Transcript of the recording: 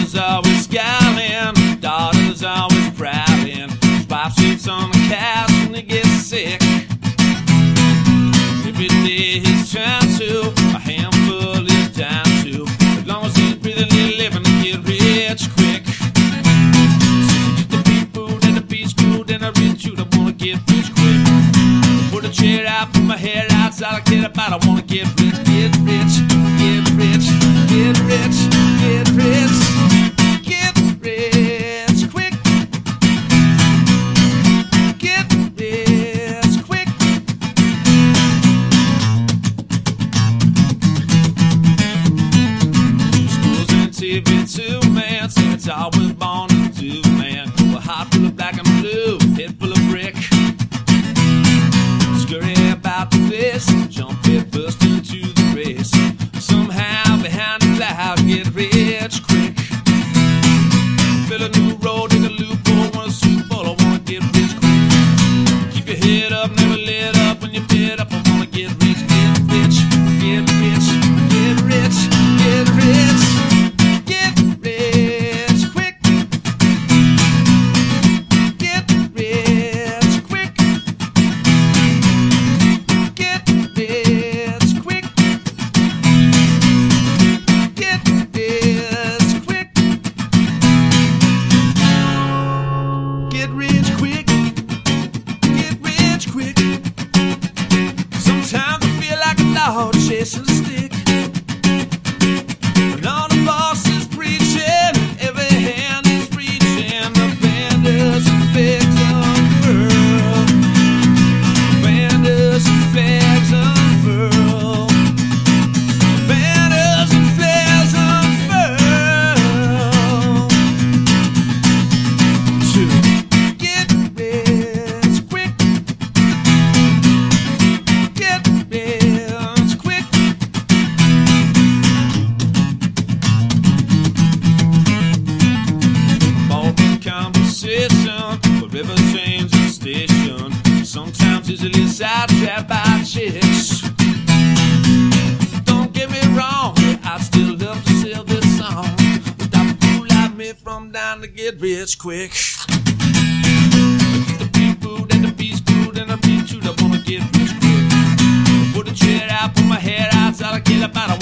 Son's always scowling, daughter's always prowling. His wife sits on the couch when he gets sick. Every day he's trying to, a handful is down to. As long as he's breathing, he's living to get rich quick. So the people and the beach food and the rich you don't wanna get rich quick. Put a chair out, put my hair out, it's all I care about. I wanna get rich, get rich, get rich, get rich, get rich, get rich quick. Get rich quick. Schools and TV too, man. Saints always born to do, man. A heart full of black and blue, head full of brick. Scurry about the place, jump head first into the race. Somehow behind the cloud, get rich quick. Fill a new road, dig a loophole, want a soup bowl, I wanna get rich quick. Keep your head up, never let up. When you bid up, I wanna get rich, get rich, get rich, get rich, get rich, get rich quick. Get rich quick. Get rich quick. Get rich quick. Get rich quick. Get rich quick. Sometimes I feel like a dog chasing a stick. And all the boss is preaching, every hand is reaching. The band is a fix unfurl. Band is a fix unfurl. Band is a fix unfurl. To get rich quick. Get rich quick. Boring conversation, forever changing station. Sometimes easily sidetracked by chicks. Don't get me wrong, I'd still love to sell this song. Without a fool like me from down to get rich quick. The people and the beast food and the beach food, I wanna get rich quick. Put a chair out, put my hair out, it's all I care about. I